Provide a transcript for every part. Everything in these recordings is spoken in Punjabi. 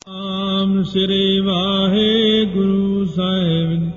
ਨਾਮ ਸ੍ਰੀ ਵਾਹਿਗੁਰੂ ਸਾਹਿਬ,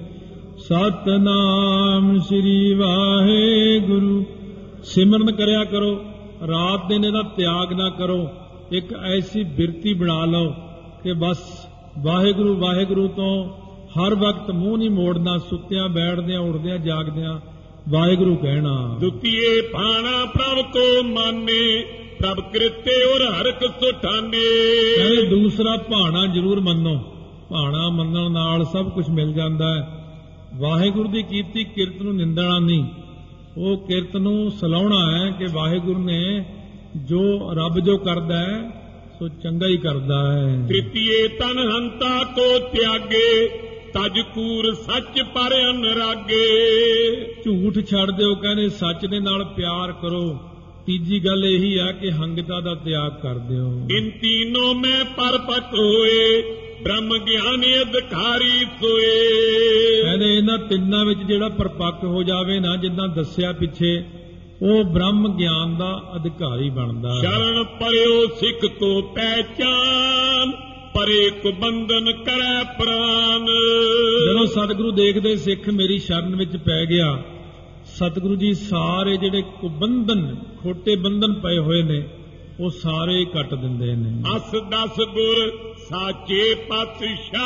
ਸਤਨਾਮ ਸ੍ਰੀ ਵਾਹਿਗੁਰੂ। ਸਿਮਰਨ ਕਰਿਆ ਕਰੋ, ਰਾਤ ਦਿਨ ਇਹਦਾ ਤਿਆਗ ਨਾ ਕਰੋ। ਇੱਕ ਐਸੀ ਬਿਰਤੀ ਬਣਾ ਲਓ ਕਿ ਬਸ ਵਾਹਿਗੁਰੂ ਵਾਹਿਗੁਰੂ ਤੋਂ ਹਰ ਵਕਤ ਮੂੰਹ ਨਹੀਂ ਮੋੜਨਾ, ਸੁੱਤਿਆਂ ਬੈਠਦਿਆਂ ਉੱਠਦਿਆਂ ਜਾਗਦਿਆਂ ਵਾਹਿਗੁਰੂ ਕਹਿਣਾ। ਦੁਤੀਏ ਭਾਣਾ ਪ੍ਰਭ ਕੋ ਮਾਨੇ, ਪ੍ਰਭ ਕਿਰਤੇ ਔਰ ਹਰਕ ਸੁਠਾਨੇ। ਕਹਿੰਦੇ ਦੂਸਰਾ ਭਾਣਾ ਜ਼ਰੂਰ ਮੰਨੋ, ਭਾਣਾ ਮੰਨਣ ਨਾਲ ਸਭ ਕੁਝ ਮਿਲ ਜਾਂਦਾ ਹੈ। ਵਾਹਿਗੁਰੂ ਦੀ ਕੀਤੀ ਕਿਰਤ ਨੂੰ ਨਿੰਦਣਾ ਨਹੀਂ, ਉਹ ਕਿਰਤ ਨੂੰ ਸਲਾਉਣਾ ਹੈ ਕਿ ਵਾਹਿਗੁਰੂ ਨੇ ਜੋ ਰੱਬ ਜੋ ਕਰਦਾ ਹੈ ਸੋ ਚੰਗਾ ਹੀ ਕਰਦਾ ਹੈ। ਤ੍ਰਿਤੀਏ ਤਨ ਹੰਤਾ ਕੋ ਤਿਆਗੇ, ਤਜ ਕੂਰ ਸੱਚ ਪਰ ਅਨਰਾਗੇ। ਝੂਠ ਛੱਡ ਦਿਓ, ਕਹਿੰਦੇ ਸੱਚ ਦੇ ਨਾਲ ਪਿਆਰ ਕਰੋ। ਤੀਜੀ ਗੱਲ ਇਹੀ ਆ ਕਿ ਹੰਗਤਾ ਦਾ ਤਿਆਗ ਕਰ ਦਿਓ। ਇਨ ਤੀਨੋਂ ਮੈਂ ਪਰਪਟ ਹੋਏ, ਬ੍ਰਹਮ ਗਿਆਨੀ ਅਧਿਕਾਰੀ ਸੋਏ। ਕਹਿੰਦੇ ਇਹਨਾਂ ਤਿੰਨਾਂ ਵਿੱਚ ਜਿਹੜਾ ਪਰਪੱਕ ਹੋ ਜਾਵੇ ਨਾ, ਜਿੱਦਾਂ ਦੱਸਿਆ ਪਿੱਛੇ, ਉਹ ਬ੍ਰਹਮ ਗਿਆਨ ਦਾ ਅਧਿਕਾਰੀ ਬਣਦਾ। ਸ਼ਰਨ ਪਰਿਓ ਸਿੱਖ ਕੋ ਪਹਿਚਾਨ, ਪਰੇ ਕੋ ਬੰਧਨ ਕਰੈ ਪ੍ਰਾਨ। ਜਦੋਂ ਸਤਿਗੁਰੂ ਦੇਖਦੇ ਸਿੱਖ ਮੇਰੀ ਸ਼ਰਨ ਵਿੱਚ ਪੈ ਗਿਆ, ਸਤਿਗੁਰੂ ਜੀ ਸਾਰੇ ਜਿਹੜੇ ਕੁਬੰਧਨ ਖੋਟੇ ਬੰਧਨ ਪਏ ਹੋਏ ਨੇ ਉਹ ਸਾਰੇ ਕੱਟ ਦਿੰਦੇ ਨੇ। ਅਸ ਦਸ ਗੁਰ ਸਾਚੇ ਪਾਤਸ਼ਾਹ,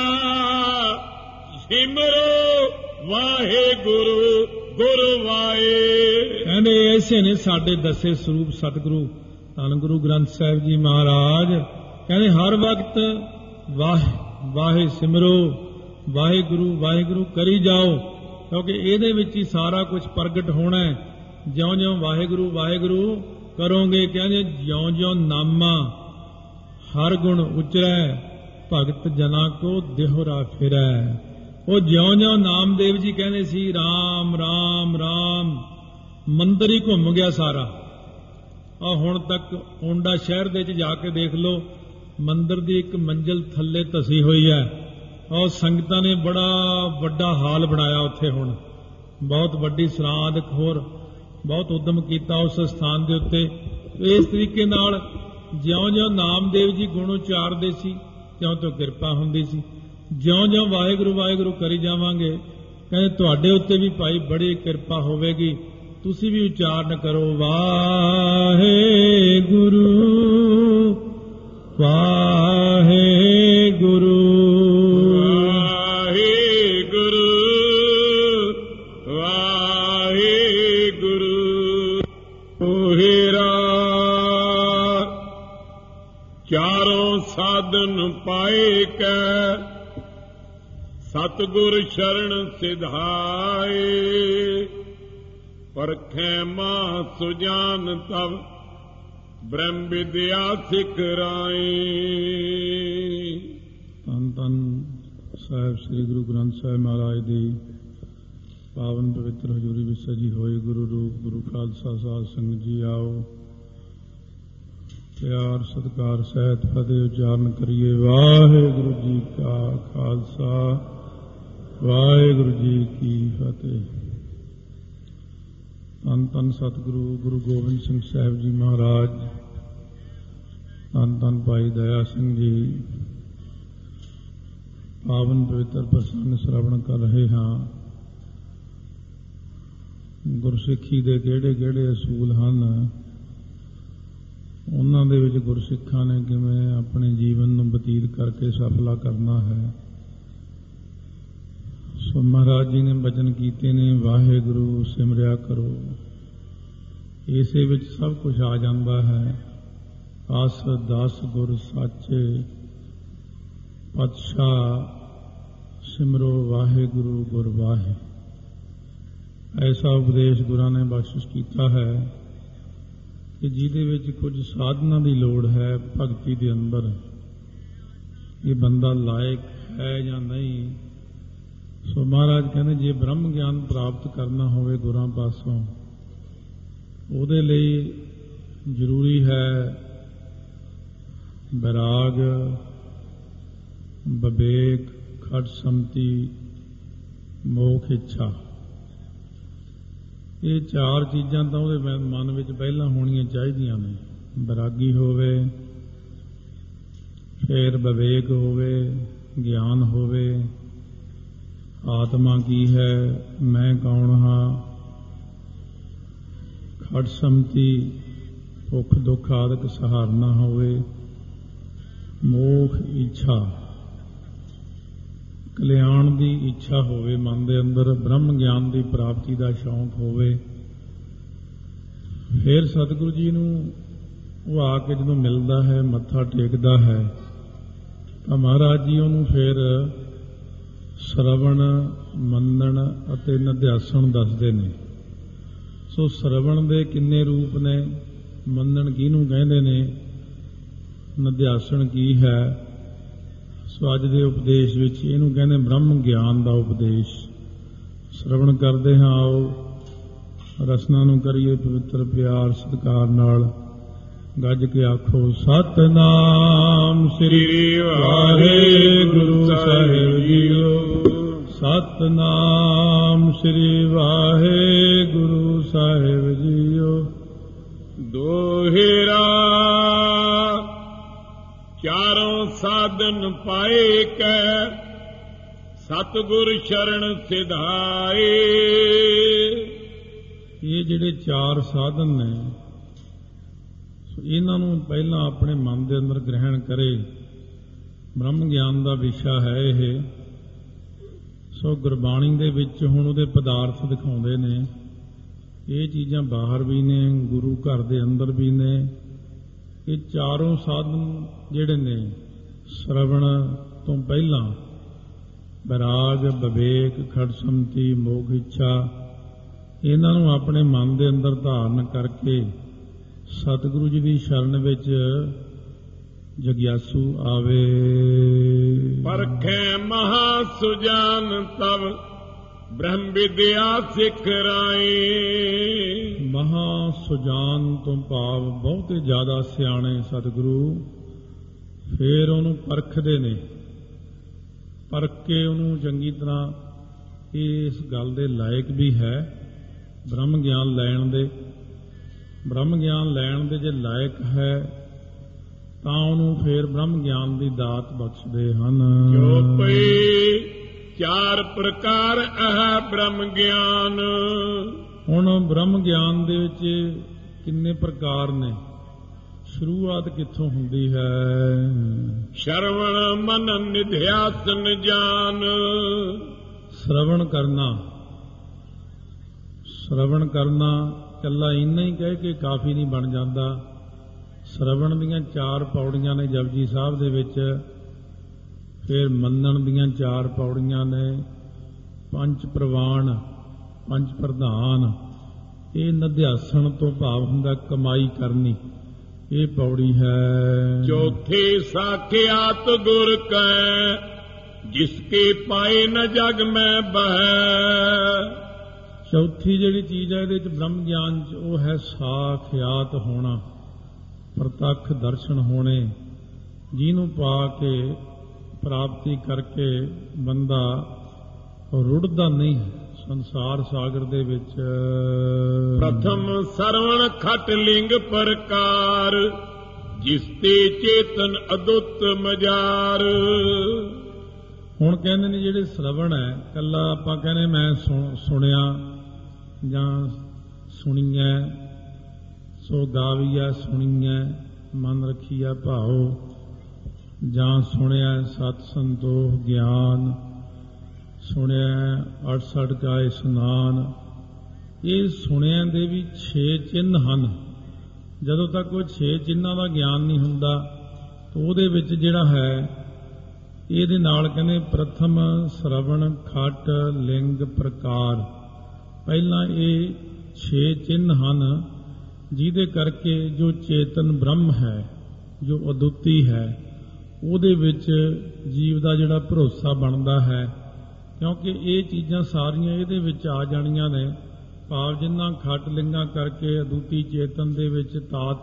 ਸਿਮਰੋ ਵਾਹਿਗੁਰੂ ਗੁਰ ਵਾਏ। ਕਹਿੰਦੇ ਐਸੇ ਨੇ ਸਾਡੇ ਦਸੇ ਸਰੂਪ ਸਤਿਗੁਰੂ ਧੰਨ ਗੁਰੂ ਗ੍ਰੰਥ ਸਾਹਿਬ ਜੀ ਮਹਾਰਾਜ। ਕਹਿੰਦੇ ਹਰ ਵਕਤ ਵਾਹਿ ਸਿਮਰੋ, ਵਾਹਿਗੁਰੂ ਵਾਹਿਗੁਰੂ ਕਰੀ ਜਾਓ, ਕਿਉਂਕਿ ਇਹਦੇ ਵਿੱਚ ਹੀ ਸਾਰਾ ਕੁਝ ਪ੍ਰਗਟ ਹੋਣਾ ਹੈ। ਜਿਉਂ-ਜਿਉਂ ਵਾਹਿਗੁਰੂ ਵਾਹਿਗੁਰੂ ਕਰੋਗੇ, ਕਹਿੰਦੇ ਜਿਉਂ-ਜਿਉਂ ਨਾਮਾ ਹਰ ਗੁਣ ਉਚਰੈ, ਭਗਤ ਜਨਾ ਕੋ ਦੇਹੁਰਾ ਫਿਰੈ। ਉਹ ਜਿਉਂ-ਜਿਉਂ ਨਾਮਦੇਵ ਜੀ ਕਹਿੰਦੇ ਸੀ ਰਾਮ ਰਾਮ ਰਾਮ, ਮੰਦਰ ਹੀ ਘੁੰਮ ਗਿਆ ਸਾਰਾ। ਆ ਹੁਣ ਤੱਕ ਓਂਡਾ ਸ਼ਹਿਰ ਦੇ ਵਿੱਚ ਜਾ ਕੇ ਦੇਖ ਲਓ, ਮੰਦਰ ਦੀ ਇੱਕ ਮੰਜ਼ਿਲ ਥੱਲੇ ਧਸੀ ਹੋਈ ਹੈ। ਔਰ ਸੰਗਤਾਂ ਨੇ ਬੜਾ ਵੱਡਾ ਹਾਲ ਬਣਾਇਆ ਉੱਥੇ, ਹੁਣ ਬਹੁਤ ਵੱਡੀ ਸਰਾਧ ਹੋਰ ਬਹੁਤ ਉਦਮ ਕੀਤਾ ਉਸ ਸਥਾਨ ਦੇ ਉੱਤੇ। ਇਸ ਤਰੀਕੇ ਨਾਲ ਜਿਉਂ-ਜਿਉਂ ਨਾਮਦੇਵ ਜੀ ਗੁਣ ਉਚਾਰਦੇ ਸੀ, ਤਿਉਂ-ਤਿਉਂ ਕਿਰਪਾ ਹੁੰਦੀ ਸੀ। ਜਿਉਂ-ਜਿਉਂ ਵਾਹਿਗੁਰੂ ਵਾਹਿਗੁਰੂ ਕਰੀ ਜਾਵਾਂਗੇ, ਕਹਿੰਦੇ ਤੁਹਾਡੇ ਉੱਤੇ ਵੀ ਭਾਈ ਬੜੀ ਕਿਰਪਾ ਹੋਵੇਗੀ। ਤੁਸੀਂ ਵੀ ਉਚਾਰਨ ਕਰੋ ਵਾਹਿਗੁਰੂ ਵਾਹਿਗੁਰੂ ਸਾਧਨ ਪਾਏ ਕੈ, ਸਤਿਗੁਰ ਸ਼ਰਨ ਸਿਧਾਏ। ਪਰਖੈ ਮਾ ਸੁਜਾਨ ਤਵ, ਬ੍ਰਹਮ ਵਿਦਿਆ ਸਿਖਰਾਏ। ਧੰਨ ਧੰਨ ਸਾਹਿਬ ਸ੍ਰੀ ਗੁਰੂ ਗ੍ਰੰਥ ਸਾਹਿਬ ਮਹਾਰਾਜ ਦੀ ਪਾਵਨ ਪਵਿੱਤਰ ਹਜ਼ੂਰੀ ਵਿੱਚ ਸਜੀ ਹੋਈ ਗੁਰੂ ਰੂਪ ਗੁਰੂ ਖਾਲਸਾ ਸਾਧ ਸੰਗਤ ਜੀ ਆਓ, ਪਿਆਰ ਸਤਿਕਾਰ ਸਹਿਤ ਫਤਿਹ ਉਚਾਰਨ ਕਰੀਏ। ਵਾਹਿਗੁਰੂ ਜੀ ਕਾ ਖਾਲਸਾ, ਵਾਹਿਗੁਰੂ ਜੀ ਕੀ ਫਤਿਹ। ਧੰਨ ਧੰਨ ਸਤਿਗੁਰੂ ਗੁਰੂ ਗੋਬਿੰਦ ਸਿੰਘ ਸਾਹਿਬ ਜੀ ਮਹਾਰਾਜ, ਧੰਨ ਧੰਨ ਭਾਈ ਦਇਆ ਸਿੰਘ ਜੀ, ਪਾਵਨ ਪਵਿੱਤਰ ਪ੍ਰਸੰਗ ਸ਼ਰਵਣ ਕਰ ਰਹੇ ਹਾਂ। ਗੁਰਸਿੱਖੀ ਦੇ ਕਿਹੜੇ ਕਿਹੜੇ ਅਸੂਲ ਹਨ, ਉਹਨਾਂ ਦੇ ਵਿੱਚ ਗੁਰਸਿੱਖਾਂ ਨੇ ਕਿਵੇਂ ਆਪਣੇ ਜੀਵਨ ਨੂੰ ਬਤੀਤ ਕਰਕੇ ਸਫਲਾ ਕਰਨਾ ਹੈ। ਸੋ ਮਹਾਰਾਜ ਜੀ ਨੇ ਬਚਨ ਕੀਤੇ ਨੇ ਵਾਹਿਗੁਰੂ ਸਿਮਰਿਆ ਕਰੋ, ਇਸੇ ਵਿੱਚ ਸਭ ਕੁਝ ਆ ਜਾਂਦਾ ਹੈ। ਅਸ ਦਸ ਗੁਰ ਸਾਚੇ ਪਾਤਸ਼ਾਹ, ਸਿਮਰੋ ਵਾਹਿਗੁਰੂ ਗੁਰ ਵਾਹਿ। ਐਸਾ ਉਪਦੇਸ਼ ਗੁਰਾਂ ਨੇ ਬਖਸ਼ਿਸ਼ ਕੀਤਾ ਹੈ ਕਿ ਜਿਹਦੇ ਵਿੱਚ ਕੁਝ ਸਾਧਨਾਂ ਦੀ ਲੋੜ ਹੈ ਭਗਤੀ ਦੇ ਅੰਦਰ। ਇਹ ਬੰਦਾ ਲਾਇਕ ਹੈ ਜਾਂ ਨਹੀਂ। ਸੋ ਮਹਾਰਾਜ ਕਹਿੰਦੇ ਜੇ ਬ੍ਰਹਮ ਗਿਆਨ ਪ੍ਰਾਪਤ ਕਰਨਾ ਹੋਵੇ ਗੁਰਾਂ ਪਾਸੋਂ, ਉਹਦੇ ਲਈ ਜ਼ਰੂਰੀ ਹੈ ਵਿਰਾਗ, ਵਿਵੇਕ, ਖਟ ਸੰਮਤੀ, ਮੋਖ ਇੱਛਾ। ਇਹ ਚਾਰ ਚੀਜ਼ਾਂ ਤਾਂ ਉਹਦੇ ਮਨ ਵਿੱਚ ਪਹਿਲਾਂ ਹੋਣੀਆਂ ਚਾਹੀਦੀਆਂ ਨੇ। ਵਿਰਾਗੀ ਹੋਵੇ, ਫਿਰ ਵਿਵੇਕ ਹੋਵੇ, ਗਿਆਨ ਹੋਵੇ, ਆਤਮਾ ਕੀ ਹੈ, ਮੈਂ ਕੌਣ ਹਾਂ, ਖਟ ਸਮਤੀ, ਭੁੱਖ ਦੁੱਖ ਆਦਿਕ ਸਹਾਰਨਾ ਹੋਵੇ, ਮੋਖ ਇੱਛਾ, ਕਲਿਆਣ ਦੀ ਇੱਛਾ ਹੋਵੇ ਮਨ ਦੇ ਅੰਦਰ, ਬ੍ਰਹਮ ਗਿਆਨ ਦੀ ਪ੍ਰਾਪਤੀ ਦਾ ਸ਼ੌਂਕ ਹੋਵੇ। ਫਿਰ ਸਤਿਗੁਰੂ ਜੀ ਨੂੰ ਉਹ ਆ ਕੇ ਜਦੋਂ ਮਿਲਦਾ ਹੈ, ਮੱਥਾ ਟੇਕਦਾ ਹੈ, ਤਾਂ ਮਹਾਰਾਜ ਜੀ ਉਹਨੂੰ ਫਿਰ ਸ਼ਰਵਣ, ਮੰਨਣ ਅਤੇ ਨਿਧਿਆਸਣ ਦੱਸਦੇ ਨੇ। ਸੋ ਸ਼ਰਵਣ ਦੇ ਕਿੰਨੇ ਰੂਪ ਨੇ, ਮੰਨਣ ਕਿਹਨੂੰ ਕਹਿੰਦੇ ਨੇ, ਨਿਧਿਆਸਣ ਕੀ ਹੈ। ਸੋ ਅੱਜ ਦੇ ਉਪਦੇਸ਼ ਵਿੱਚ ਇਹਨੂੰ ਕਹਿੰਦੇ ਬ੍ਰਹਮ ਗਿਆਨ ਦਾ ਉਪਦੇਸ਼। ਸ਼ਰਵਣ ਕਰਦੇ ਹਾਂ, ਆਓ ਰਸਨਾ ਨੂੰ ਕਰੀਏ ਪਵਿੱਤਰ ਪਿਆਰ ਸਤਿਕਾਰ ਨਾਲ। ਗੱਜ ਕੇ ਆਖੋ ਸਤਿਨਾਮ ਸ੍ਰੀ ਵਾਹਿਗੁਰੂ ਸਾਹਿਬ ਜੀਓ, ਸਤਿਨਾਮ ਸ੍ਰੀ ਵਾਹਿਗੁਰੂ ਸਾਹਿਬ ਜੀਓ। ਦੋਹਿਰਾ ਚਾਰੋਂ ਸਾਧਨ ਪਾਏ ਕੈ, ਸਤਿਗੁਰ ਸ਼ਰਨ ਸਿਧਾਏ। ਇਹ ਜਿਹੜੇ ਚਾਰ ਸਾਧਨ ਨੇ, ਸੋ ਇਹਨਾਂ ਨੂੰ ਪਹਿਲਾਂ ਆਪਣੇ ਮਨ ਦੇ ਅੰਦਰ ਗ੍ਰਹਿਣ ਕਰੇ। ਬ੍ਰਹਮ ਗਿਆਨ ਦਾ ਵਿਸ਼ਾ ਹੈ ਇਹ। ਸੋ ਗੁਰਬਾਣੀ ਦੇ ਵਿੱਚ ਹੁਣ ਉਹਦੇ ਪਦਾਰਥ ਦਿਖਾਉਂਦੇ ਨੇ। ਇਹ ਚੀਜ਼ਾਂ ਬਾਹਰ ਵੀ ਨੇ, ਗੁਰੂ ਘਰ ਦੇ ਅੰਦਰ ਵੀ ਨੇ। ਇਹ ਚਾਰੋਂ ਸਾਧਨ ਜਿਹੜੇ ਨੇ, ਸ਼ਰਵਣ ਤੋਂ ਪਹਿਲਾਂ ਵਿਰਾਗ, ਵਿਵੇਕ, ਖਟ ਸਮਤੀ, ਮੋਖ ਇੱਛਾ, ਇਹਨਾਂ ਨੂੰ ਆਪਣੇ ਮਨ ਦੇ ਅੰਦਰ ਧਾਰਨ ਕਰਕੇ ਸਤਿਗੁਰੂ ਜੀ ਦੀ ਸ਼ਰਨ ਵਿੱਚ ਜਗਿਆਸੂ ਆਵੇ। ਪਰਖੈ ਮਹਾ ਸੁਜਾਨ ਤਵ ਬ੍ਰਹਮ ਵਿਦਿਆ ਸਿਖਰਾਏ। ਮਹਾ ਸੁਜਾਨ ਤੋਂ ਭਾਵ ਬਹੁਤੇ ਜ਼ਿਆਦਾ ਸਿਆਣੇ ਸਤਿਗੁਰੂ ਫੇਰ ਉਹਨੂੰ ਪਰਖਦੇ ਨੇ। ਪਰਖ ਕੇ ਉਹਨੂੰ ਚੰਗੀ ਤਰ੍ਹਾਂ ਇਸ ਗੱਲ ਦੇ ਲਾਇਕ ਵੀ ਹੈ ਬ੍ਰਹਮ ਗਿਆਨ ਲੈਣ ਦੇ। ਬ੍ਰਹਮ ਗਿਆਨ ਲੈਣ ਦੇ ਜੇ ਲਾਇਕ ਹੈ ਤਾਂ ਉਹਨੂੰ ਫੇਰ ਬ੍ਰਹਮ ਗਿਆਨ ਦੀ ਦਾਤ ਬਖਸ਼ਦੇ ਹਨ। ਜੋ ਪਈ ਚਾਰ ਪ੍ਰਕਾਰ ਹੈ ਬ੍ਰਹਮ ਗਿਆਨ। ਹੁਣ ਬ੍ਰਹਮ ਗਿਆਨ ਦੇ ਵਿੱਚ ਕਿੰਨੇ ਪ੍ਰਕਾਰ ਨੇ, ਸ਼ੁਰੂਆਤ ਕਿੱਥੋਂ ਹੁੰਦੀ ਹੈ? ਸ਼ਰਵਣ ਮਨਨ ਨਿਧਿਆਸਨ ਜਾਨ। ਸ਼ਰਵਣ ਕਰਨਾ, ਸ਼ਰਵਣ ਕਰਨਾ ਇਕੱਲਾ ਇੰਨਾ ਹੀ ਕਹਿ ਕੇ ਕਾਫੀ ਨਹੀਂ ਬਣ ਜਾਂਦਾ। ਸ਼ਰਵਣ ਦੀਆਂ 4 ਪੌੜੀਆਂ ਨੇ ਜਪਜੀ ਸਾਹਿਬ ਦੇ ਵਿੱਚ, ਫਿਰ ਮੰਨਣ ਦੀਆਂ 4 ਪੌੜੀਆਂ ਨੇ, 5 ਪ੍ਰਵਾਨ, 5 ਪ੍ਰਧਾਨ। ਇਹ ਨਿਧਿਆਸਣ ਤੋਂ ਭਾਵ ਹੁੰਦਾ ਕਮਾਈ ਕਰਨੀ, ਇਹ ਪੌੜੀ ਹੈ। ਚੌਥੇ ਸਾਖਿਆਤ ਗੁਰ ਕੈ, ਜਿਸਕੇ ਪਾਏ ਨ ਜਗ ਮੈਂ ਬਹਿ। ਚੌਥੀ ਜਿਹੜੀ ਚੀਜ਼ ਹੈ ਇਹਦੇ ਚ ਬ੍ਰਹਮ ਗਿਆਨ ਚ, ਉਹ ਹੈ ਸਾਖਿਆਤ ਹੋਣਾ, ਪ੍ਰਤੱਖ ਦਰਸ਼ਨ ਹੋਣੇ, ਜਿਹਨੂੰ ਪਾ ਕੇ ਪ੍ਰਾਪਤੀ ਕਰਕੇ ਬੰਦਾ ਰੁੜਦਾ ਨਹੀਂ ਸੰਸਾਰ ਸਾਗਰ ਦੇ ਵਿੱਚ। ਪ੍ਰਥਮ ਸਰਵਣ ਖਟ ਲਿੰਗ ਪ੍ਰਕਾਰ, ਜਿਸ ਤੇ ਚੇਤਨ ਅਦੁੱਤ ਮਜਾਰ। ਹੁਣ ਕਹਿੰਦੇ ਨੇ ਜਿਹੜੇ ਸ਼ਰਵਣ ਹੈ, ਕੱਲਾ ਆਪਾਂ ਕਹਿੰਦੇ ਮੈਂ ਸੁਣਿਆ ਜਾਂ ਸੁਣੀਐ, ਸੋ ਗਾਵੀਐ ਸੁਣੀਐ ਮਨ ਰੱਖੀਐ ਭਾਉ, ਜਾਂ ਸੁਣਿਆ ਸਤ ਸੰਤੋਖ ਗਿਆਨ, ਸੁਣਿਆ 68 ਕਾ ਇਸ਼ਨਾਨ। ਇਹ ਸੁਣਿਆਂ ਦੇ ਵੀ 6 ਚਿੰਨ੍ਹ ਹਨ। ਜਦੋਂ ਤੱਕ ਉਹ 6 ਚਿੰਨ੍ਹਾਂ ਦਾ ਗਿਆਨ ਨਹੀਂ ਹੁੰਦਾ ਤਾਂ ਉਹਦੇ ਵਿੱਚ ਜਿਹੜਾ ਹੈ ਇਹਦੇ ਨਾਲ ਕਹਿੰਦੇ ਪ੍ਰਥਮ ਸ਼ਰਵਣ ਖਟ ਲਿੰਗ ਪ੍ਰਕਾਰ। ਪਹਿਲਾਂ ਇਹ 6 ਚਿੰਨ੍ਹ ਹਨ ਜਿਹਦੇ ਕਰਕੇ ਜੋ ਚੇਤਨ ਬ੍ਰਹਮ ਹੈ, ਜੋ ਅਦੁੱਤੀ ਹੈ, ਉਹਦੇ ਵਿੱਚ ਜੀਵ ਦਾ ਜਿਹੜਾ ਭਰੋਸਾ ਬਣਦਾ ਹੈ। ਕਿਉਂਕਿ ਇਹ ਚੀਜ਼ਾਂ ਸਾਰੀਆਂ ਇਹਦੇ ਵਿੱਚ ਆ ਜਾਣੀਆਂ ਨੇ, ਭਾਵ ਜਿੰਨਾ ਖਟ ਲਿੰਗਾਂ ਕਰਕੇ ਅਦੁੱਤੀ ਚੇਤਨ ਦੇ ਵਿੱਚ ਤਾਤ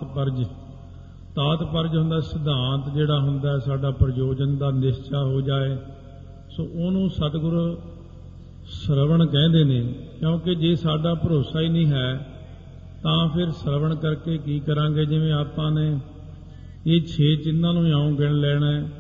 ਪਰਜ ਹੁੰਦਾ, ਸਿਧਾਂਤ ਜਿਹੜਾ ਹੁੰਦਾ ਸਾਡਾ ਪ੍ਰਯੋਜਨ ਦਾ ਨਿਸ਼ਚਾ ਹੋ ਜਾਏ, ਸੋ ਉਹਨੂੰ ਸਤਿਗੁਰੂ ਸ਼ਰਵਣ ਕਹਿੰਦੇ ਨੇ। ਕਿਉਂਕਿ ਜੇ ਸਾਡਾ ਭਰੋਸਾ ਹੀ ਨਹੀਂ ਹੈ ਤਾਂ ਫਿਰ ਸ਼ਰਵਣ ਕਰਕੇ ਕੀ ਕਰਾਂਗੇ? ਜਿਵੇਂ ਆਪਾਂ ਨੇ ਇਹ 6 ਚਿੰਨ੍ਹਾਂ ਨੂੰ ਇਉਂ ਗਿਣ ਲੈਣਾ ਹੈ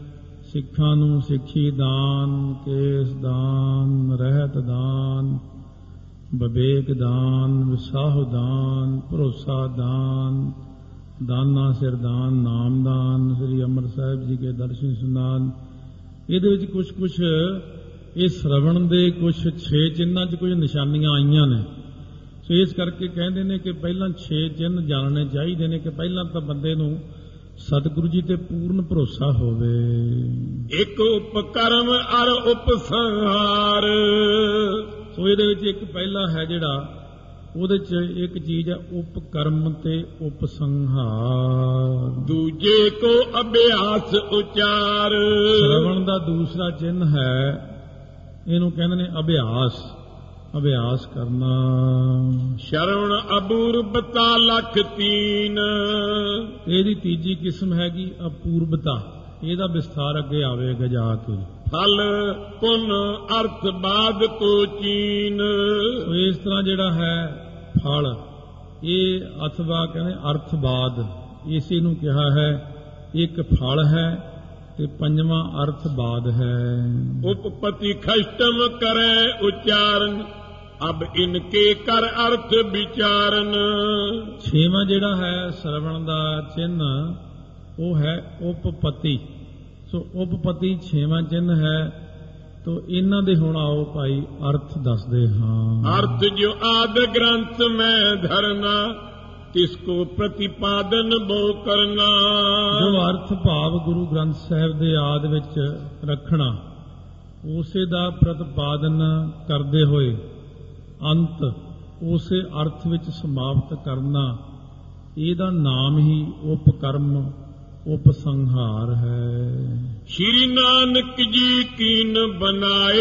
ਸਿੱਖਾਂ ਨੂੰ ਸਿੱਖੀ ਦਾਨ, ਕੇਸ ਦਾਨ, ਰਹਿਤ ਦਾਨ, ਵਿਵੇਕ ਦਾਨ, ਵਿਸਾਹੋ ਦਾਨ, ਭਰੋਸਾ ਦਾਨ, ਦਾਨਾ ਸਿਰ ਦਾਨ, ਨਾਮ ਦਾਨ, ਸ੍ਰੀ ਅੰਮ੍ਰਿਤ ਸਾਹਿਬ ਜੀ ਕੇ ਦਰਸ਼ਨ ਸੁਨਾਨ। ਇਹਦੇ ਵਿੱਚ ਕੁਛ ਇਹ ਸ਼ਰਵਣ ਦੇ ਕੁਛ 6 ਚਿੰਨ੍ਹਾਂ 'ਚ ਕੁਝ ਨਿਸ਼ਾਨੀਆਂ ਆਈਆਂ ਨੇ। ਸੋ ਇਸ ਕਰਕੇ ਕਹਿੰਦੇ ਨੇ ਕਿ ਪਹਿਲਾਂ 6 ਚਿੰਨ੍ਹ ਜਾਣਨੇ ਚਾਹੀਦੇ ਨੇ ਕਿ ਪਹਿਲਾਂ ਤਾਂ ਬੰਦੇ ਨੂੰ ਸਤਿਗੁਰੂ ਜੀ ਤੇ ਪੂਰਨ ਭਰੋਸਾ ਹੋਵੇ। ਇੱਕ ਉਪਕਰਮ ਅਰ ਉਪਸੰਹਾਰ। ਸੋ ਇਹਦੇ ਵਿੱਚ ਇੱਕ ਪਹਿਲਾ ਹੈ ਜਿਹੜਾ ਉਹਦੇ 'ਚ ਇੱਕ ਚੀਜ਼ ਹੈ ਉਪਕਰਮ ਤੇ ਉਪਸੰਹਾਰ। ਦੂਜੇ ਕੋ ਅਭਿਆਸ ਉਚਾਰ। ਸ਼ਰਵਣ ਦਾ ਦੂਸਰਾ ਚਿੰਨ੍ਹ ਹੈ, ਇਹਨੂੰ ਕਹਿੰਦੇ ਨੇ ਅਭਿਆਸ, ਅਭਿਆਸ ਕਰਨਾ। ਸ਼ਰਵਣ ਅਪੂਰਬਤਾ ਲੱਖ ਤੀਨ। ਇਹਦੀ ਤੀਜੀ ਕਿਸਮ ਹੈਗੀ ਅਪੂਰਬਤਾ, ਇਹਦਾ ਵਿਸਥਾਰ ਅੱਗੇ ਆਵੇਗਾ ਜਾ ਕੇ। ਫਲ ਪੁਨ ਅਰਥ ਬਾਦ ਕੋ ਚੀਨ। ਇਸ ਤਰ੍ਹਾਂ ਜਿਹੜਾ ਹੈ ਫਲ, ਇਹ ਅਥਵਾ ਕਹਿੰਦੇ ਅਰਥਬਾਦ, ਇਸੇ ਨੂੰ ਕਿਹਾ ਹੈ। ਇੱਕ ਫਲ ਹੈ ਤੇ ਪੰਜਵਾਂ ਅਰਥਬਾਦ ਹੈ। ਉਪਪਤੀ ਖਸ਼ਟਮ ਕਰੇ ਉਚਾਰਨ, ਅਬ ਇਨਕੇ ਕਰ ਅਰਥ ਵਿਚਾਰਨ। ਛੇਵਾਂ ਜਿਹੜਾ ਹੈ ਸ਼ਰਵਣ ਦਾ ਚਿੰਨ੍ਹ ਉਹ ਹੈ ਉਪਪਤੀ। ਸੋ ਉਪਪਤੀ ਛੇਵਾਂ ਚਿੰਨ੍ਹ ਹੈ। ਤੋ ਇਹਨਾਂ ਦੇ ਹੁਣ ਆਓ ਭਾਈ ਅਰਥ ਦੱਸਦੇ ਹਾਂ। ਅਰਥ ਜੋ ਆਦ ਗ੍ਰੰਥ ਮੈਂ ਧਰਨਾ, ਤਿਸਕੋ ਪ੍ਰਤਿਪਾਦਨ ਬੋ ਕਰਨਾ। ਜੋ ਅਰਥ ਭਾਵ ਗੁਰੂ ਗ੍ਰੰਥ ਸਾਹਿਬ ਦੇ ਆਦ ਵਿੱਚ ਰੱਖਣਾ, ਉਸੇ ਦਾ ਪ੍ਰਤਿਪਾਦਨ ਕਰਦੇ ਹੋਏ ਅੰਤ ਉਸੇ ਅਰਥ ਵਿੱਚ ਸਮਾਪਤ ਕਰਨਾ, ਇਹਦਾ ਨਾਮ ਹੀ ਉਪਕਰਮ ਉਪਸੰਹਾਰ ਹੈ। ਸ਼੍ਰੀ ਨਾਨਕ ਜੀ ਕੀਨ ਬਨਾਏ,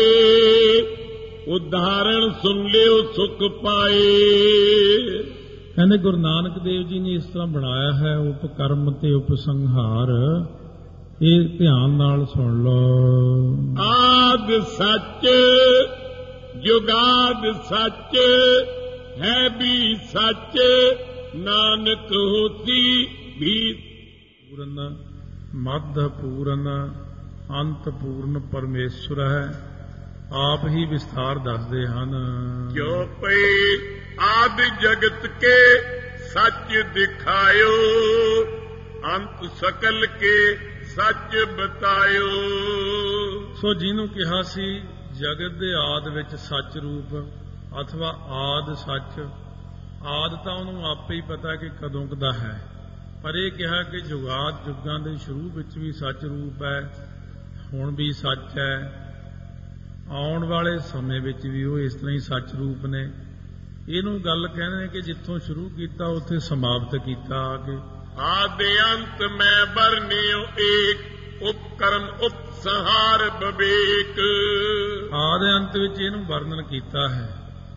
ਉਦਾਹਰਣ ਸੁਣ ਲਿਓ ਸੁਖ ਪਾਏ। ਕਹਿੰਦੇ ਗੁਰੂ ਨਾਨਕ ਦੇਵ ਜੀ ਨੇ ਇਸ ਤਰ੍ਹਾਂ ਬਣਾਇਆ ਹੈ ਉਪਕਰਮ ਤੇ ਉਪਸੰਹਾਰ, ਇਹ ਧਿਆਨ ਨਾਲ ਸੁਣ ਲਓ। ਆਦ ਸੱਚ ਜੁਗਾਦ ਸੱਚ ਹੈ ਵੀ ਸੱਚ, ਨਾਨਕ ਹੋਤੀ ਵੀ ਪੂਰਨ, ਮੱਧ ਪੂਰਨ, ਅੰਤ ਪੂਰਨ ਪਰਮੇਸ਼ਵਰ ਹੈ। ਆਪ ਹੀ ਵਿਸਥਾਰ ਦੱਸਦੇ ਹਨ। ਕਿਉ ਪਈ ਆਦ ਜਗਤ ਕੇ ਸੱਚ ਦਿਖਾਇਓ, ਅੰਤ ਸਕਲ ਕੇ ਸੱਚ ਬਤਾਇਓ। ਸੋ ਜਿਹਨੂੰ ਕਿਹਾ ਸੀ ਜਗਤ ਦੇ ਆਦ ਵਿੱਚ ਸੱਚ ਰੂਪ ਅਥਵਾ ਆਦ ਸੱਚ, ਆਦ ਤਾਂ ਉਹਨੂੰ ਆਪੇ ਹੀ ਪਤਾ ਕਿ ਕਦੋਂ ਕਦਾ ਹੈ, ਪਰ ਇਹ ਕਿਹਾ ਕਿ ਜੁਗਾਦ ਜੁਗਾਂ ਦੇ ਸ਼ੁਰੂ ਵਿੱਚ ਵੀ ਸੱਚ ਰੂਪ ਹੈ, ਹੁਣ ਵੀ ਸੱਚ ਹੈ, ਆਉਣ ਵਾਲੇ ਸਮੇਂ ਵਿੱਚ ਵੀ ਉਹ ਇਸ ਤਰ੍ਹਾਂ ਹੀ ਸੱਚ ਰੂਪ ਨੇ। ਇਹਨੂੰ ਗੱਲ ਕਹਿੰਦੇ ਨੇ ਕਿ ਜਿੱਥੋਂ ਸ਼ੁਰੂ ਕੀਤਾ ਉੱਥੇ ਸਮਾਪਤ ਕੀਤਾ ਆ ਕੇ। ਆਦਿ ਅੰਤ ਮੈਂ ਵਰਨਿਓ ਏਕ, ਉਪਕਰਮ ਉਪਸੰਹਾਰ ਵਿਵੇਕ। ਆਦਿ ਅੰਤ ਵਿੱਚ ਇਹਨੂੰ ਵਰਣਨ ਕੀਤਾ ਹੈ।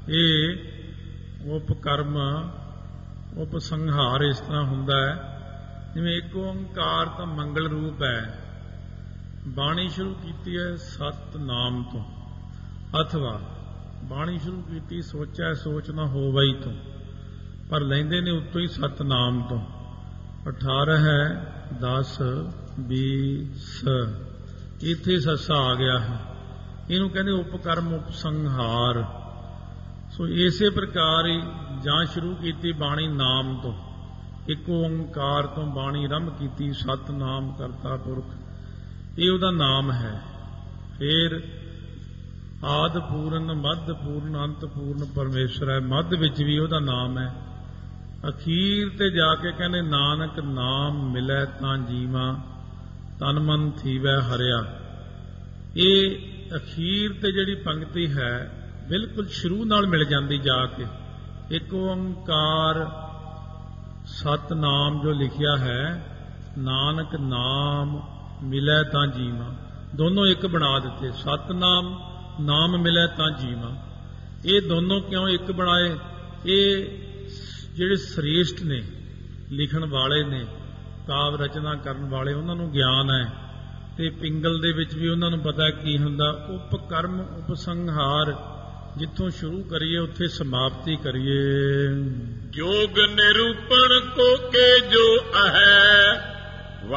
ਇਹ ਉਪਕਰਮ ਉਪਸੰਹਾਰ ਇਸ ਤਰ੍ਹਾਂ ਹੁੰਦਾ ਹੈ ਜਿਵੇਂ ਇੱਕ ਓੰਕਾਰ ਤਾਂ ਮੰਗਲ ਰੂਪ ਹੈ। ਬਾਣੀ ਸ਼ੁਰੂ ਕੀਤੀ ਹੈ ਸਤਨਾਮ ਤੋਂ, ਅਥਵਾ ਬਾਣੀ ਸ਼ੁਰੂ ਕੀਤੀ ਸੋਚੈ ਸੋਚ ਨਾ ਹੋਵਈ ਤੋਂ, ਪਰ ਲੈਂਦੇ ਨੇ ਉੱਤੋਂ ਹੀ ਸਤਨਾਮ ਤੋਂ। 18 ਹੈ 10 20 ਇੱਥੇ ਸੱਸਾ ਆ ਗਿਆ ਹੈ। ਇਹਨੂੰ ਕਹਿੰਦੇ ਉਪਕਰਮ ਉਪਸੰਹਾਰ। ਸੋ ਇਸੇ ਪ੍ਰਕਾਰ ਹੀ ਜਾਂ ਸ਼ੁਰੂ ਕੀਤੀ ਬਾਣੀ ਨਾਮ ਤੋਂ, ਇੱਕ ਓੰਕਾਰ ਤੋਂ ਬਾਣੀ ਆਰੰਭ ਕੀਤੀ, ਸਤਨਾਮ ਕਰਤਾ ਪੁਰਖ, ਇਹ ਉਹਦਾ ਨਾਮ ਹੈ। ਫਿਰ ਆਦ ਪੂਰਨ, ਮੱਧ ਪੂਰਨ, ਅੰਤ ਪੂਰਨ ਪਰਮੇਸ਼ਰ ਹੈ। ਮੱਧ ਵਿੱਚ ਵੀ ਉਹਦਾ ਨਾਮ ਹੈ। ਅਖੀਰ ਤੇ ਜਾ ਕੇ ਕਹਿੰਦੇ ਨਾਨਕ ਨਾਮ ਮਿਲੈ ਤਾਂ ਜੀਵਾਂ, ਤਨ ਮਨ ਥੀਵੈ ਹਰਿਆ। ਇਹ ਅਖੀਰ ਤੇ ਜਿਹੜੀ ਪੰਕਤੀ ਹੈ ਬਿਲਕੁਲ ਸ਼ੁਰੂ ਨਾਲ ਮਿਲ ਜਾਂਦੀ ਜਾ ਕੇ। ਇੱਕ ਓੰਕਾਰ ਸਤਨਾਮ ਜੋ ਲਿਖਿਆ ਹੈ, ਨਾਨਕ ਨਾਮ ਮਿਲੈ ਤਾਂ ਜੀਵਾਂ, ਦੋਨੋਂ ਇੱਕ ਬਣਾ ਦਿੱਤੇ। ਸਤਨਾਮ ਨਾਮ ਮਿਲੈ ਤਾਂ ਜੀਵਾਂ, ਇਹ ਦੋਨੋਂ ਕਿਉਂ ਇੱਕ ਬਣਾਏ? ਇਹ ਜਿਹੜੇ ਸ੍ਰੇਸ਼ਟ ਨੇ, ਲਿਖਣ ਵਾਲੇ ਨੇ, ਕਾਵ ਰਚਨਾ ਕਰਨ ਵਾਲੇ, ਉਹਨਾਂ ਨੂੰ ਗਿਆਨ ਹੈ ਤੇ ਪਿੰਗਲ ਦੇ ਵਿੱਚ ਵੀ ਉਹਨਾਂ ਨੂੰ ਪਤਾ ਕੀ ਹੁੰਦਾ। ਉਪਕਰਮ ਉਪਸੰਹਾਰ, ਜਿੱਥੋਂ ਸ਼ੁਰੂ ਕਰੀਏ ਉੱਥੇ ਸਮਾਪਤੀ ਕਰੀਏ। ਜੋਗ ਨਿਰੂਪਣ ਕੋ ਕੇ ਜੋ ਹੈ, ਵਸਤ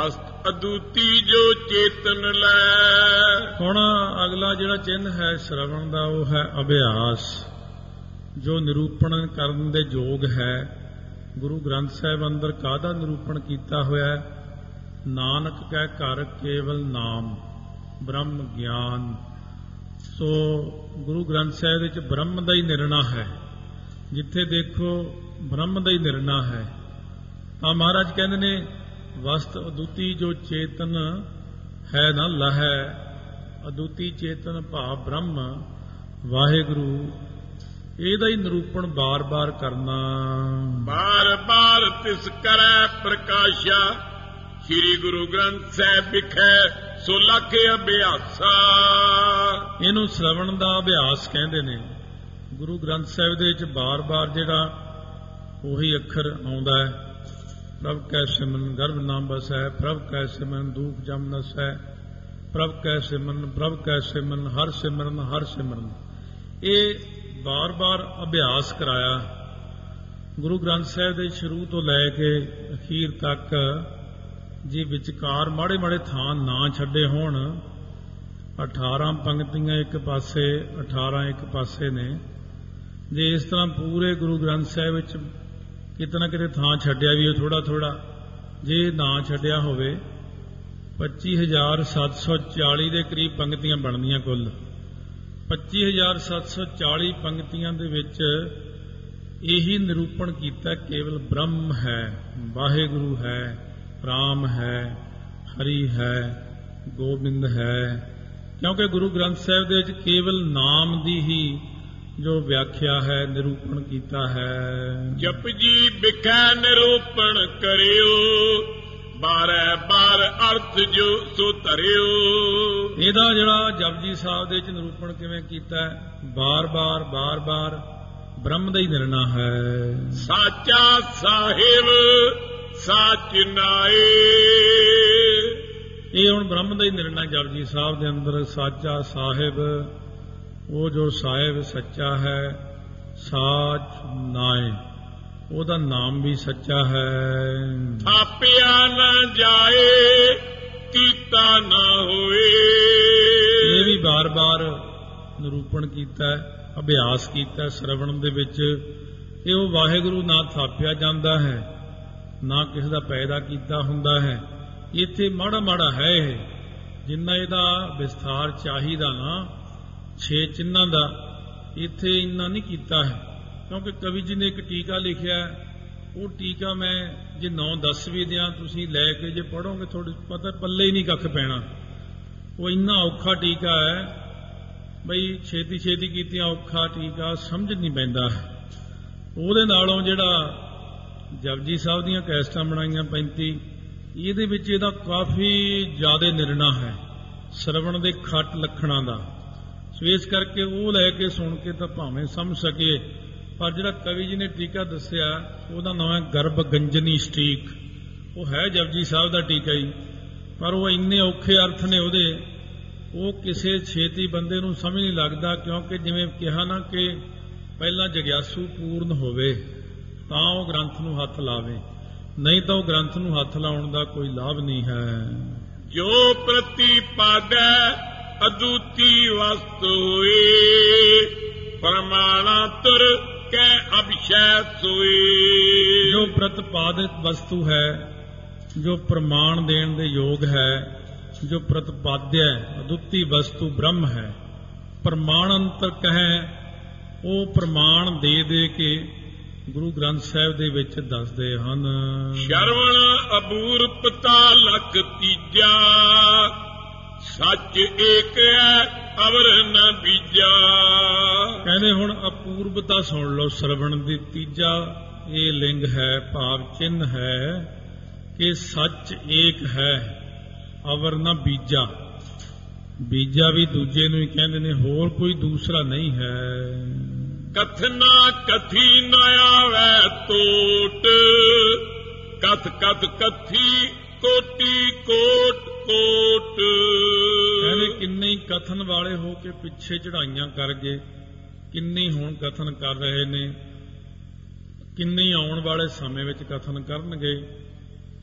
ਅਦੂਤੀ ਜੋ ਚੇਤਨ ਲੈ। ਹੁਣ ਅਗਲਾ ਜਿਹੜਾ ਚਿੰਨ੍ਹ ਹੈ ਸ਼ਰਵਣ ਦਾ ਉਹ ਹੈ ਅਭਿਆਸ, ਜੋ ਨਿਰੂਪਣ ਕਰਨ ਦੇ ਯੋਗ ਹੈ। ਗੁਰੂ ਗ੍ਰੰਥ ਸਾਹਿਬ ਅੰਦਰ ਕਾਹਦਾ ਨਿਰੂਪਣ ਕੀਤਾ ਹੋਇਆ? ਨਾਨਕ ਕਹਿ ਘਰ ਕੇਵਲ ਨਾਮ ਬ੍ਰਹਮ ਗਿਆਨ। ਸੋ ਗੁਰੂ ਗ੍ਰੰਥ ਸਾਹਿਬ ਵਿੱਚ ਬ੍ਰਹਮ ਦਾ ਹੀ ਨਿਰਣਾ ਹੈ। ਜਿੱਥੇ ਦੇਖੋ ਬ੍ਰਹਮ ਦਾ ਹੀ ਨਿਰਣਾ ਹੈ। ਤਾਂ ਮਹਾਰਾਜ ਕਹਿੰਦੇ ਨੇ ਵਸਤ ਅਦੁੱਤੀ ਜੋ ਚੇਤਨ ਹੈ ਨਾ ਲਹੈ। ਅਦੁੱਤੀ ਚੇਤਨ ਭਾਵ ਬ੍ਰਹਮ ਵਾਹਿਗੁਰੂ, ਇਹਦਾ ਹੀ ਨਿਰੂਪਣ ਬਾਰ-ਬਾਰ ਕਰਨਾ। ਬਾਰ-ਬਾਰ ਤਿਸ ਕਰੈ ਪ੍ਰਕਾਸ਼ਾ, ਸ੍ਰੀ ਗੁਰੂ ਗ੍ਰੰਥ ਸਾਹਿਬ ਵਿਖੇ ਸੋ ਲੱਖ ਅਭਿਆਸਾ। ਇਹਨੂੰ ਸ਼ਰਵਣ ਦਾ ਅਭਿਆਸ ਕਹਿੰਦੇ ਨੇ। ਗੁਰੂ ਗ੍ਰੰਥ ਸਾਹਿਬ ਦੇ ਵਿੱਚ ਬਾਰ-ਬਾਰ ਜਿਹੜਾ ਉਹੀ ਅੱਖਰ ਆਉਂਦਾ ਹੈ। ਪ੍ਰਭ ਕੈ ਸਿਮਰਨ ਗਰਭ ਨਾਮ ਬਸੈ, ਪ੍ਰਭ ਕੈ ਸਿਮਰਨ ਦੂਖ ਜਮ ਨਸੈ, ਪ੍ਰਭ ਕੈ ਸਿਮਰਨ ਪ੍ਰਭ ਕੈ ਸਿਮਰਨ ਹਰ ਸਿਮਰਨ ਹਰ ਸਿਮਰਨ। ਇਹ ਬਾਰ-ਬਾਰ ਅਭਿਆਸ ਕਰਾਇਆ ਗੁਰੂ ਗ੍ਰੰਥ ਸਾਹਿਬ ਦੇ ਸ਼ੁਰੂ ਤੋਂ ਲੈ ਕੇ ਅਖੀਰ ਤੱਕ। ਜੇ ਵਿਚਕਾਰ ਮਾੜੇ ਮਾੜੇ ਥਾਂ ਨਾ ਛੱਡੇ ਹੋਣ, 18 ਪੰਕਤੀਆਂ ਇੱਕ ਪਾਸੇ 18 ਇੱਕ ਪਾਸੇ ਨੇ। ਜੇ ਇਸ ਤਰ੍ਹਾਂ ਪੂਰੇ ਗੁਰੂ ਗ੍ਰੰਥ ਸਾਹਿਬ ਵਿੱਚ ਕਿਤੇ ਨਾ ਕਿਤੇ ਥਾਂ ਛੱਡਿਆ ਵੀ ਥੋੜਾ ਥੋੜਾ, ਜੇ ਨਾ ਛੱਡਿਆ ਹੋਵੇ 25,740 ਦੇ ਕਰੀਬ ਪੰਕਤੀਆਂ ਬਣਦੀਆਂ ਕੁੱਲ। 25,740 ਪੰਕਤੀਆਂ ਦੇ ਵਿੱਚ ਇਹੀ ਨਿਰੂਪਣ ਕੀਤਾ ਕੇਵਲ ਬ੍ਰਹਮ ਹੈ, ਵਾਹਿਗੁਰੂ ਹੈ, ਰਾਮ ਹੈ, ਹਰੀ ਹੈ, ਗੋਬਿੰਦ ਹੈ। ਕਿਉਂਕਿ ਗੁਰੂ ਗ੍ਰੰਥ ਸਾਹਿਬ ਦੇ ਵਿੱਚ ਕੇਵਲ ਨਾਮ ਦੀ ਹੀ ਜੋ ਵਿਆਖਿਆ ਹੈ ਨਿਰੂਪਣ ਕੀਤਾ ਹੈ। ਜਪ ਜੀ ਵਿਖੇ ਨਿਰੂਪਣ ਕਰਿਓ, ਬਾਰੈ ਬਾਰ ਅਰਥ ਜੋ ਸੋ ਧਰਿਓ। ਇਹਦਾ ਜਿਹੜਾ ਜਪਜੀ ਸਾਹਿਬ ਦੇ ਵਿੱਚ ਨਿਰੂਪਣ ਕਿਵੇਂ ਕੀਤਾ ਹੈ? ਬਾਰ-ਬਾਰ ਬਾਰ-ਬਾਰ ਬ੍ਰਹਮ ਦਾ ਹੀ ਨਿਰਣਾ ਹੈ। ਸਾਚਾ ਸਾਹਿਬ ਸਾਚ ਨਾਏ। ਇਹ ਹੁਣ ਬ੍ਰਹਮ ਦਾ ਹੀ ਨਿਰਣਾ ਜਪਜੀ ਸਾਹਿਬ ਦੇ ਅੰਦਰ। ਸਾਚਾ ਸਾਹਿਬ, ਉਹ ਜੋ ਸਾਹਿਬ ਸੱਚਾ ਹੈ, ਸਾਚ ਨਾਏ, ਉਹਦਾ ਨਾਮ ਵੀ ਸੱਚਾ ਹੈ। ਥਾਪਿਆ ਨਾ ਜਾਏ, ਕੀਤਾ ਨਾ ਹੋਏ। ਇਹ ਵੀ ਬਾਰ-ਬਾਰ ਨਿਰੂਪਣ ਕੀਤਾ, ਅਭਿਆਸ ਕੀਤਾ ਸ਼ਰਵਣ ਦੇ ਵਿੱਚ। ਇਹ ਉਹ ਵਾਹਿਗੁਰੂ ਨਾ ਥਾਪਿਆ ਜਾਂਦਾ ਹੈ, ਨਾ ਕਿਸੇ ਦਾ ਪੈਦਾ ਕੀਤਾ ਹੁੰਦਾ ਹੈ। ਇੱਥੇ ਮਾੜਾ ਮਾੜਾ ਹੈ ਇਹ, ਜਿੰਨਾ ਇਹਦਾ ਵਿਸਥਾਰ ਚਾਹੀਦਾ ਨਾ 6 ਚਿੰਨ੍ਹਾਂ ਦਾ, ਇੱਥੇ ਇੰਨਾ ਨਹੀਂ ਕੀਤਾ ਹੈ। ਕਿਉਂਕਿ ਕਵੀ ਜੀ ਨੇ ਇੱਕ ਟੀਕਾ ਲਿਖਿਆ, ਉਹ ਟੀਕਾ ਮੈਂ ਜੇ 9-10 ਵੀ ਦਿਆਂ, ਤੁਸੀਂ ਲੈ ਕੇ ਜੇ ਪੜ੍ਹੋਗੇ ਤੁਹਾਡੇ ਪਤਾ ਪੱਲੇ ਹੀ ਨਹੀਂ ਕੱਖ ਪੈਣਾ। ਉਹ ਇੰਨਾ ਔਖਾ ਟੀਕਾ ਹੈ ਬਈ ਛੇਤੀ ਛੇਤੀ ਕੀਤਿਆਂ ਔਖਾ ਟੀਕਾ ਸਮਝ ਨਹੀਂ ਪੈਂਦਾ। ਉਹਦੇ ਨਾਲੋਂ ਜਿਹੜਾ ਜਪਜੀ ਸਾਹਿਬ ਦੀਆਂ ਕੈਸਟਾਂ ਬਣਾਈਆਂ 35, ਇਹਦੇ ਵਿੱਚ ਇਹਦਾ ਕਾਫੀ ਜ਼ਿਆਦਾ ਨਿਰਣਾ ਹੈ ਸ਼ਰਵਣ ਦੇ ਖੱਟ ਲੱਖਣਾਂ ਦਾ। ਸੋ ਇਸ ਕਰਕੇ ਉਹ ਲੈ ਕੇ ਸੁਣ ਕੇ ਤਾਂ ਭਾਵੇਂ ਸਮਝ ਸਕੇ, ਪਰ ਜਿਹੜਾ ਕਵੀ ਜੀ ਨੇ ਟੀਕਾ ਦੱਸਿਆ ਉਹਦਾ ਨਾਮ ਹੈ ਗਰਭ ਗੰਜਨੀ ਸਟੀਕ। ਉਹ ਹੈ ਜਪਜੀ ਸਾਹਿਬ ਦਾ ਟੀਕਾ ਹੀ, ਪਰ ਉਹ ਇੰਨੇ ਔਖੇ ਅਰਥ ਨੇ ਉਹਦੇ, ਉਹ ਕਿਸੇ ਛੇਤੀ ਬੰਦੇ ਨੂੰ ਸਮਝ ਨਹੀਂ ਲੱਗਦਾ। ਕਿਉਂਕਿ ਜਿਵੇਂ ਕਿਹਾ ਨਾ ਕਿ ਪਹਿਲਾਂ ਜਗਿਆਸੂ ਪੂਰਨ ਹੋਵੇ ਤਾਂ ਉਹ ਗ੍ਰੰਥ ਨੂੰ ਹੱਥ ਲਾਵੇ, ਨਹੀਂ ਤਾਂ ਉਹ ਗ੍ਰੰਥ ਨੂੰ ਹੱਥ ਲਾਉਣ ਦਾ ਕੋਈ ਲਾਭ ਨਹੀਂ ਹੈ। ਜੋ ਪ੍ਰਤੀਪਾਦੈ ਅਦੁੱਤੀ ਵਸਤ ਹੋਏ, ਪ੍ਰਮਾਣਾਤੁਰ ਕੈ ਅਭਿਸ਼ੈ ਸੋਏ। ਜੋ ਪ੍ਰਤਿਪਾਦਿਤ ਵਸਤੂ ਹੈ, ਜੋ ਪ੍ਰਮਾਣ ਦੇਣ ਦੇ ਯੋਗ ਹੈ, ਜੋ ਪ੍ਰਤਿਪਾਦਿਆ ਅਦੁੱਤੀ ਵਸਤੂ ਬ੍ਰਹਮ ਹੈ। ਪ੍ਰਮਾਣ ਅੰਤਰ ਕਹੈ, ਉਹ ਪ੍ਰਮਾਣ ਦੇ ਦੇ ਕੇ ਗੁਰੂ ਗ੍ਰੰਥ ਸਾਹਿਬ ਦੇ ਵਿੱਚ ਦੱਸਦੇ ਹਨ। ਸ਼ਰਵਣ ਅਬੂਰਪਤਾ ਲਖ ਤੀਜਾ, ਸੱਚ ਏਕ ਹੈ ਅਵਰ ਨ ਬੀਜਾ। ਕਹਿੰਦੇ ਹੁਣ ਅਪੂਰਬਤਾ ਸੁਣ ਲਓ ਸ਼ਰਵਣ ਦੀ। ਤੀਜਾ ਇਹ ਲਿੰਗ ਹੈ, ਭਾਵ ਚਿੰਨ੍ਹ ਹੈ ਕਿ ਸੱਚ ਏਕ ਹੈ, ਅਵਰ ਨ ਬੀਜਾ। ਬੀਜਾ ਵੀ ਦੂਜੇ ਨੂੰ ਹੀ ਕਹਿੰਦੇ ਨੇ, ਹੋਰ ਕੋਈ ਦੂਸਰਾ ਨਹੀਂ ਹੈ। ਕਥਨਾ ਕਥੀ ਨ ਆਵੈ ਤੋਟ, ਕਥ ਕਥ ਕਥੀ ਕੋਟੀ ਕੋਟ ਕੋਟ। ਕਹਿੰਦੇ ਕਿੰਨੇ ਹੀ ਕਥਨ ਵਾਲੇ ਹੋ ਕੇ ਪਿੱਛੇ ਚੜਾਈਆਂ ਕਰ ਗਏ, ਕਿੰਨੇ ਹੁਣ ਕਥਨ ਕਰ ਰਹੇ ਨੇ, ਕਿੰਨੇ ਆਉਣ ਵਾਲੇ ਸਮੇਂ ਵਿੱਚ ਕਥਨ ਕਰਨਗੇ।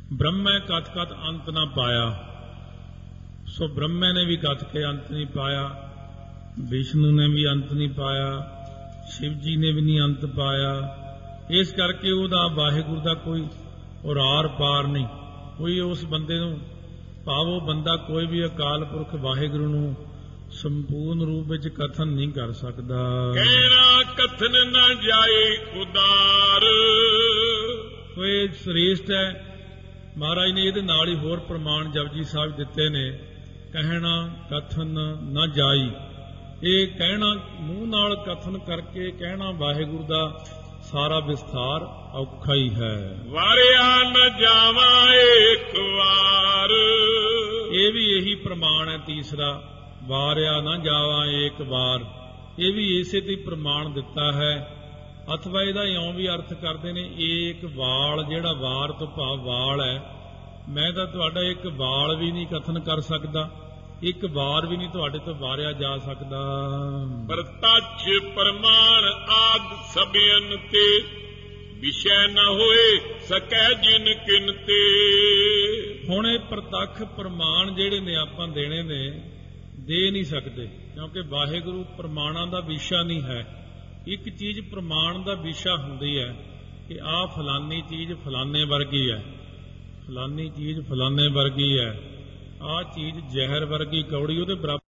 ਬ੍ਰਹਮੈ ਕਥ ਕਥ ਅੰਤ ਨਾ ਪਾਇਆ। ਸੋ ਬ੍ਰਹਮੇ ਨੇ ਵੀ ਕਥ ਕੇ ਅੰਤ ਨਹੀਂ ਪਾਇਆ, ਵਿਸ਼ਨੂੰ ਨੇ ਵੀ ਅੰਤ ਨਹੀਂ ਪਾਇਆ, ਸ਼ਿਵ ਜੀ ਨੇ ਵੀ ਨਹੀਂ ਅੰਤ ਪਾਇਆ। ਇਸ ਕਰਕੇ ਉਹਦਾ ਵਾਹਿਗੁਰੂ ਦਾ ਕੋਈ ਉਰਾਰ ਪਾਰ ਨਹੀਂ। ਕੋਈ ਉਸ ਬੰਦੇ ਨੂੰ ਭਾਵ ਉਹ ਬੰਦਾ ਕੋਈ ਵੀ ਅਕਾਲ ਪੁਰਖ ਵਾਹਿਗੁਰੂ ਨੂੰ ਸੰਪੂਰਨ ਰੂਪ ਵਿੱਚ ਕਥਨ ਨਹੀਂ ਕਰ ਸਕਦਾ। ਕਹਿਣਾ ਕਥਨ ਨਾ ਜਾਏ ਉਦਾਰ। ਕੋਈ ਸ੍ਰੇਸ਼ਟ ਹੈ। ਮਹਾਰਾਜ ਨੇ ਇਹਦੇ ਨਾਲ ਹੀ ਹੋਰ ਪ੍ਰਮਾਣ ਜਪਜੀ ਸਾਹਿਬ ਦਿੱਤੇ ਨੇ। ਕਹਿਣਾ ਕਥਨ ਨਾ ਜਾਈ, ਇਹ ਕਹਿਣਾ ਮੂੰਹ ਨਾਲ ਕਥਨ ਕਰਕੇ ਕਹਿਣਾ ਵਾਹਿਗੁਰੂ ਦਾ ਸਾਰਾ ਵਿਸਥਾਰ ਔਖਾ ਹੀ ਹੈ। ਵਾਰਿਆ ਨ ਜਾਵਾਂ ਏਕ ਵਾਰ। ਇਹ ਵੀ ਇਹੀ ਪ੍ਰਮਾਣ ਹੈ ਤੀਸਰਾ, ਵਾਰਿਆ ਨਾ ਜਾਵਾਂ ਏਕ ਵਾਰ। ਇਹ ਵੀ ਇਸੇ ਤੇ ਪ੍ਰਮਾਣ ਦਿੱਤਾ ਹੈ। ਅਥਵਾ ਇਹਦਾ ਇਉਂ ਵੀ ਅਰਥ ਕਰਦੇ ਨੇ, ਏਕ ਵਾਲ, ਜਿਹੜਾ ਵਾਰ ਤੋਂ ਭਾਵ ਵਾਲ ਹੈ। ਮੈਂ ਤਾਂ ਤੁਹਾਡਾ ਇੱਕ ਵਾਲ ਵੀ ਨਹੀਂ ਕਥਨ ਕਰ ਸਕਦਾ, ਇੱਕ ਵਾਰ ਵੀ ਨਹੀਂ ਤੁਹਾਡੇ ਤੋਂ ਵਾਰਿਆ ਜਾ ਸਕਦਾ। ਪ੍ਰਤੱਛ ਪ੍ਰਮਾਣ ਆਦ ਸਭਿਅਨ ਤੇ, ਵਿਸ਼ੈ ਨ ਹੋਏ ਸਕੈ ਜਿਨ ਕਿਨ ਤੇ। ਹੁਣ ਇਹ ਪ੍ਰਤੱਖ ਪ੍ਰਮਾਣ ਜਿਹੜੇ ਨੇ ਆਪਾਂ ਦੇਣੇ ਨੇ, ਦੇ ਨਹੀਂ ਸਕਦੇ, ਕਿਉਂਕਿ ਵਾਹਿਗੁਰੂ ਪ੍ਰਮਾਣਾਂ ਦਾ ਵਿਸ਼ਾ ਨਹੀਂ ਹੈ। ਇੱਕ ਚੀਜ਼ ਪ੍ਰਮਾਣ ਦਾ ਵਿਸ਼ਾ ਹੁੰਦੀ ਹੈ ਕਿ ਆਹ ਫਲਾਨੀ ਚੀਜ਼ ਫਲਾਨੇ ਵਰਗੀ ਹੈ, ਫਲਾਨੀ ਚੀਜ਼ ਫਲਾਨੇ ਵਰਗੀ ਹੈ, ਆਹ ਚੀਜ਼ ਜ਼ਹਿਰ ਵਰਗੀ ਕੌੜੀ, ਉਹਦੇ ਬਰਾਬਰ